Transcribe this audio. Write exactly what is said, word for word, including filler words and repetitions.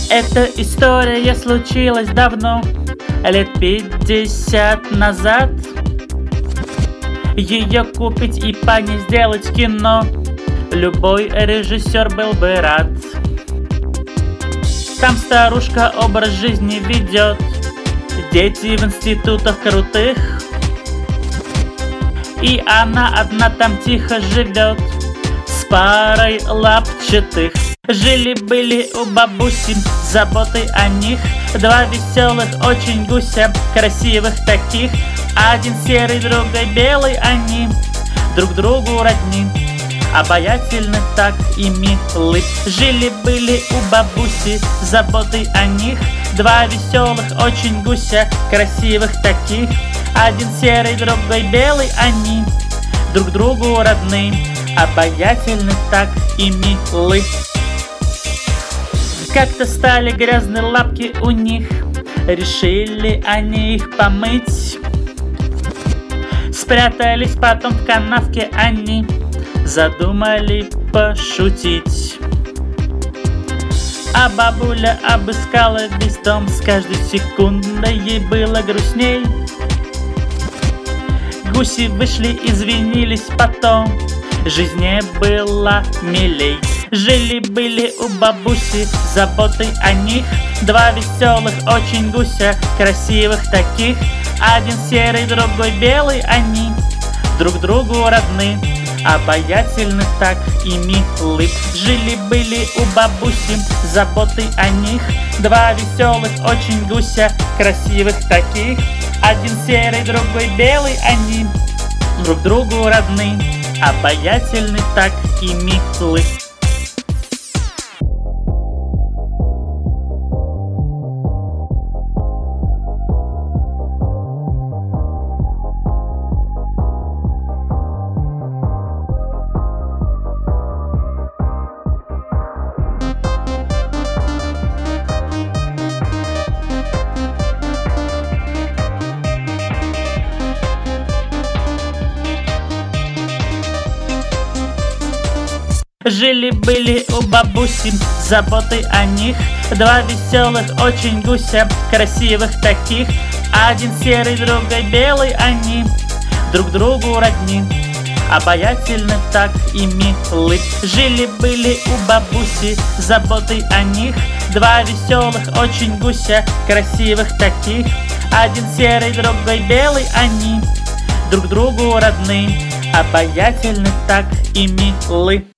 Эта история случилась давно, лет пятьдесят назад. Ее купить и по ней сделать кино любой режиссер был бы рад. Там старушка образ жизни ведет, дети в институтах крутых, и она одна там тихо живет с парой лапчатых. Жили-были у бабуси с заботой о них два веселых очень гуся, красивых таких. Один серый, другой белый, они друг другу родни, обаятельны так и милы. Жили-были у бабуси с заботой о них два веселых очень гуся, красивых таких. Один серый, другой белый, они друг другу родны, обаятельны так и милы. Как-то стали грязные лапки у них, решили они их помыть. Спрятались потом в канавке они, задумали пошутить. А бабуля обыскала весь дом, с каждой секундой ей было грустней. Гуси вышли, извинились потом, жизнь не была милей. Жили-были у бабуси с заботой о них два веселых очень гуся, красивых таких. Один серый, другой белый, они друг другу родны, обаятельны так и милы. Жили-были у бабуси с заботой о них два веселых очень гуся, красивых таких. Один серый, другой белый, они друг другу родны, обаятельны так и милы. Жили-были у бабуси с заботой о них два веселых очень гуся, красивых таких. Один серый, другой белый, они друг другу родни, обаятельны так и милы. Жили-были у бабуси с заботой о них два веселых очень гуся, красивых таких. Один серый, другой белый, они друг другу родны, обаятельны так и милы.